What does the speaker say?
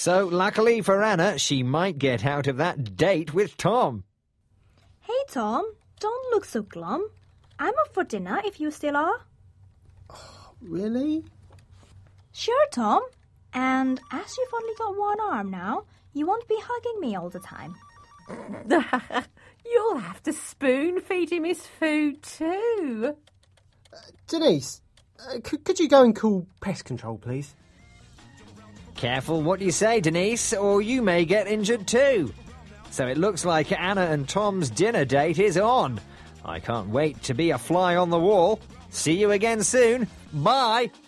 So, luckily for Anna, she might get out of that date with Tom. Hey, Tom, don't look so glum. I'm up for dinner if you still are. Really? Sure, Tom. And as you've only got one arm now, you won't be hugging me all the time. You'll have to spoon-feed him his food too. Denise, could you go and call pest control, please? Careful what you say, Denise, or you may get injured too. So it looks like Anna and Tom's dinner date is on. I can't wait to be a fly on the wall. See you again soon. Bye!